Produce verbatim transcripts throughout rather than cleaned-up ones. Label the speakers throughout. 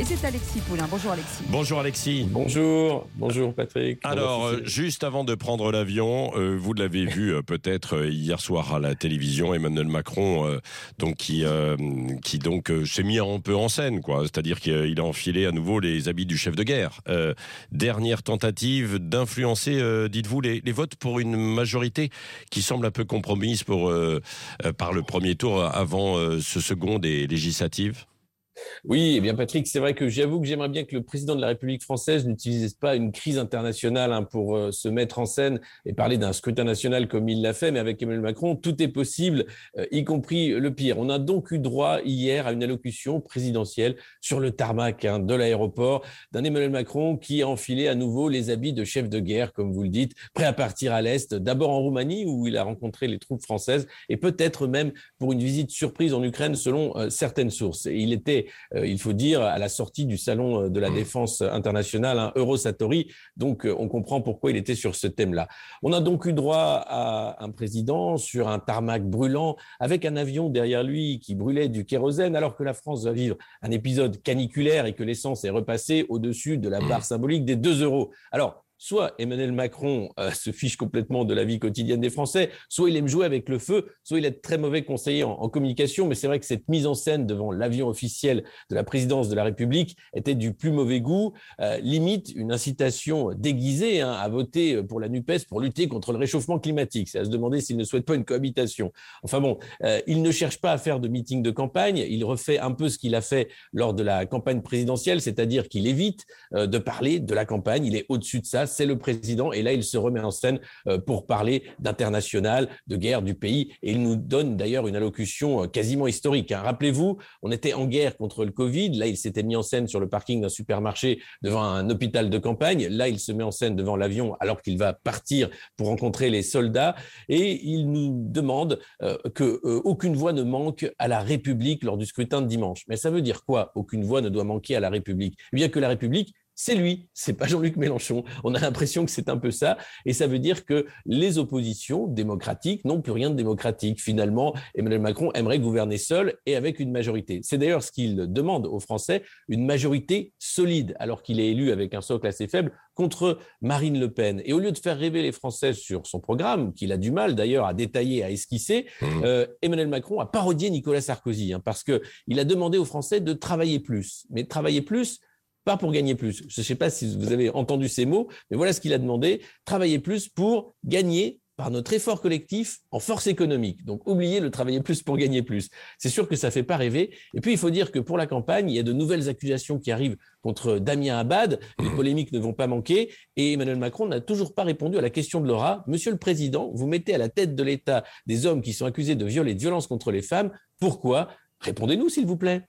Speaker 1: Et c'est Alexis Poulain. Bonjour Alexis.
Speaker 2: Bonjour Alexis.
Speaker 3: Bonjour, bonjour Patrick.
Speaker 2: Alors, euh, juste avant de prendre l'avion, euh, vous l'avez vu euh, peut-être euh, hier soir à la télévision, Emmanuel Macron, euh, donc qui, euh, qui donc euh, s'est mis un peu en scène, quoi. C'est-à-dire qu'il a enfilé à nouveau les habits du chef de guerre. Euh, dernière tentative d'influencer, euh, dites-vous, les, les votes pour une majorité qui semble un peu compromise pour euh, euh, par le premier tour avant euh, ce second des législatives.
Speaker 3: Oui, eh bien Patrick, c'est vrai que j'avoue que j'aimerais bien que le président de la République française n'utilise pas une crise internationale hein, pour euh, se mettre en scène et parler d'un scrutin national comme il l'a fait, mais avec Emmanuel Macron, tout est possible, euh, y compris le pire. On a donc eu droit hier à une allocution présidentielle sur le tarmac hein, de l'aéroport d'un Emmanuel Macron qui a enfilé à nouveau les habits de chef de guerre, comme vous le dites, prêt à partir à l'Est, d'abord en Roumanie où il a rencontré les troupes françaises et peut-être même pour une visite surprise en Ukraine selon euh, certaines sources. Et il était Euh, il faut dire, à la sortie du salon de la défense internationale, hein, Eurosatory. Donc, euh, on comprend pourquoi il était sur ce thème-là. On a donc eu droit à un président sur un tarmac brûlant, avec un avion derrière lui qui brûlait du kérosène, alors que la France va vivre un épisode caniculaire et que l'essence est repassée au-dessus de la barre symbolique des deux euros. Alors, soit Emmanuel Macron euh, se fiche complètement de la vie quotidienne des Français, soit il aime jouer avec le feu, soit il est très mauvais conseiller en, en communication. Mais c'est vrai que cette mise en scène devant l'avion officiel de la présidence de la République était du plus mauvais goût, euh, limite une incitation déguisée hein, à voter pour la NUPES pour lutter contre le réchauffement climatique. C'est à se demander s'il ne souhaite pas une cohabitation. Enfin bon, euh, il ne cherche pas à faire de meeting de campagne, il refait un peu ce qu'il a fait lors de la campagne présidentielle, c'est-à-dire qu'il évite euh, de parler de la campagne, il est au-dessus de ça. C'est le président et là il se remet en scène pour parler d'international, de guerre du pays et il nous donne d'ailleurs une allocution quasiment historique. Rappelez-vous, on était en guerre contre le Covid, là il s'était mis en scène sur le parking d'un supermarché devant un hôpital de campagne, là il se met en scène devant l'avion alors qu'il va partir pour rencontrer les soldats et il nous demande euh, que euh, aucune voix ne manque à la République lors du scrutin de dimanche. Mais ça veut dire quoi? Aucune voix ne doit manquer à la République? Eh bien que la République, c'est lui, c'est pas Jean-Luc Mélenchon. On a l'impression que c'est un peu ça, et ça veut dire que les oppositions démocratiques n'ont plus rien de démocratique. Finalement, Emmanuel Macron aimerait gouverner seul et avec une majorité. C'est d'ailleurs ce qu'il demande aux Français, une majorité solide, alors qu'il est élu avec un socle assez faible contre Marine Le Pen. Et au lieu de faire rêver les Français sur son programme, qu'il a du mal d'ailleurs à détailler, à esquisser, mmh. euh, Emmanuel Macron a parodié Nicolas Sarkozy, hein, parce que il a demandé aux Français de travailler plus. Mais travailler plus, pas pour gagner plus. Je ne sais pas si vous avez entendu ces mots, mais voilà ce qu'il a demandé. Travailler plus pour gagner par notre effort collectif en force économique. Donc, oubliez le travailler plus pour gagner plus. C'est sûr que ça ne fait pas rêver. Et puis, il faut dire que pour la campagne, il y a de nouvelles accusations qui arrivent contre Damien Abad. Les polémiques ne vont pas manquer. Et Emmanuel Macron n'a toujours pas répondu à la question de Laura. Monsieur le Président, vous mettez à la tête de l'État des hommes qui sont accusés de viol et de violence contre les femmes. Pourquoi ? Répondez-nous, s'il vous plaît.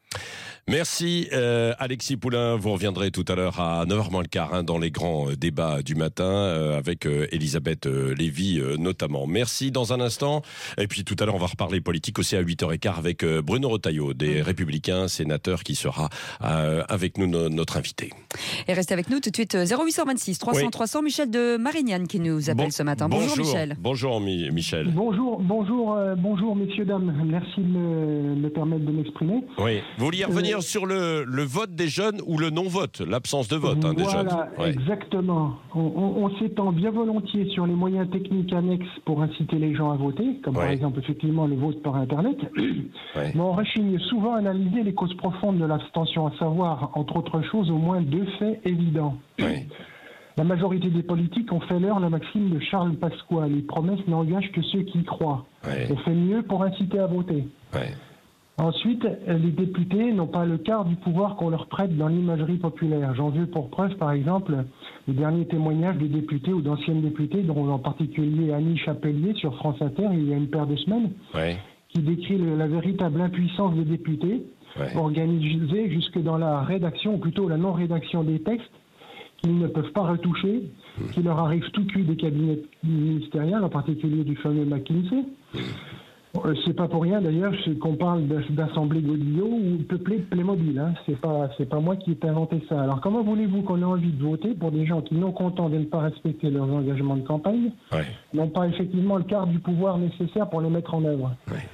Speaker 2: Merci euh, Alexis Poulain, vous reviendrez tout à l'heure à neuf heures moins le quart hein, dans les grands euh, débats du matin euh, avec euh, Elisabeth euh, Lévy euh, notamment. Merci dans un instant et puis tout à l'heure on va reparler politique aussi à huit heures quinze avec euh, Bruno Retailleau des mmh. Républicains, sénateur qui sera euh, avec nous no- notre invité.
Speaker 1: Et restez avec nous tout de suite zéro huit deux six trois cents oui. trois cents Michel de Marignane qui nous appelle bon, ce matin. Bonjour, bonjour Michel.
Speaker 2: Bonjour Mi- Michel.
Speaker 4: Bonjour, bonjour, euh, bonjour messieurs dames. Merci de me, me permettre de m'exprimer.
Speaker 2: Oui. Vous vouliez revenir euh, sur le, le vote des jeunes ou le non-vote, l'absence de vote hein, des
Speaker 4: voilà,
Speaker 2: jeunes.
Speaker 4: Voilà, exactement. On, on, on s'étend bien volontiers sur les moyens techniques annexes pour inciter les gens à voter, comme ouais. par exemple effectivement le vote par Internet. Ouais. Mais on rechigne souvent à analyser les causes profondes de l'abstention, à savoir, entre autres choses, au moins deux faits évidents. Ouais. La majorité des politiques ont fait leur la maxime de Charles Pasqua. Les promesses n'engagent que ceux qui y croient. Ouais. On fait mieux pour inciter à voter. Ouais. Ensuite, les députés n'ont pas le quart du pouvoir qu'on leur prête dans l'imagerie populaire. J'en veux pour preuve, par exemple, les derniers témoignages de députés ou d'anciennes députées, dont en particulier Annie Chapelier sur France Inter il y a une paire de semaines, ouais. qui décrit le, la véritable impuissance des députés, ouais. organisée jusque dans la rédaction, ou plutôt la non-rédaction des textes, qu'ils ne peuvent pas retoucher, mmh. qui leur arrive tout cuit des cabinets ministériels, en particulier du fameux McKinsey. Mmh. C'est pas pour rien d'ailleurs qu'on parle d'assemblée Godillot ou peuplée de Playmobil. Hein. C'est pas, c'est pas moi qui ai inventé ça. Alors comment voulez-vous qu'on ait envie de voter pour des gens qui, non contents de ne pas respecter leurs engagements de campagne, ouais. n'ont pas effectivement le quart du pouvoir nécessaire pour les mettre en œuvre. Ouais.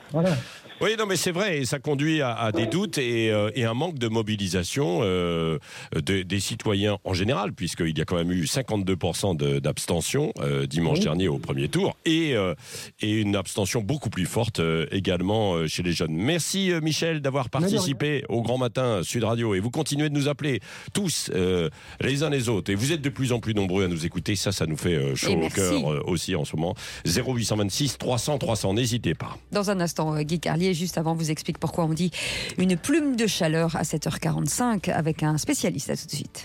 Speaker 4: Voilà.
Speaker 2: Oui, non, mais c'est vrai, et ça conduit à, à des doutes et, euh, et un manque de mobilisation euh, de, des citoyens en général, puisqu'il y a quand même eu cinquante-deux pour cent de, d'abstention euh, dimanche oui. dernier au premier tour, et, euh, et une abstention beaucoup plus forte euh, également euh, chez les jeunes. Merci euh, Michel d'avoir participé au Grand Matin Sud Radio, et vous continuez de nous appeler tous euh, les uns les autres, et vous êtes de plus en plus nombreux à nous écouter, ça, ça nous fait euh, chaud au cœur euh, aussi en ce moment. zéro huit cent vingt-six trois cents trois cents, n'hésitez pas.
Speaker 1: Dans un instant, euh, Guy Carlier, juste avant, vous explique pourquoi on dit une plume de chaleur à sept heures quarante-cinq avec un spécialiste. À tout de suite.